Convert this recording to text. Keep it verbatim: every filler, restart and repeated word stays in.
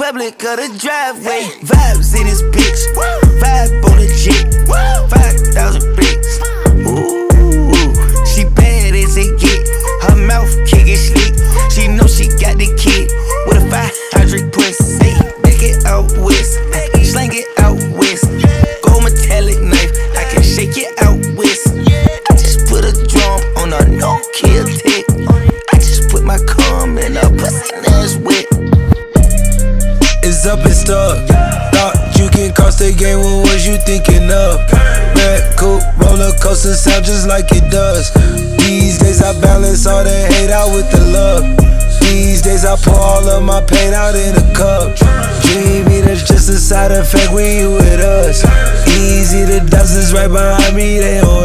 public of the driveway. Vibes in this bitch, vibe on the jet, five thousand bricks. Ooh, she bad as it get, her mouth kick it slick. She know she got the kid with a five hundred pussy. Back it out west, slang it out west. Gold metallic knife, I can shake it out west. I just put a drum on a no-kill tech. I just put my cum in a pussy that's wet. It's up and stuck. Thought you can cross the game, what was you thinking of? Red coupe, roller coaster sound just like it does. These days I balance all the hate out with the love. These days I pour all of my pain out in a cup. Dream eaters just a side effect when you with us. Easy, the dust is right behind me, they on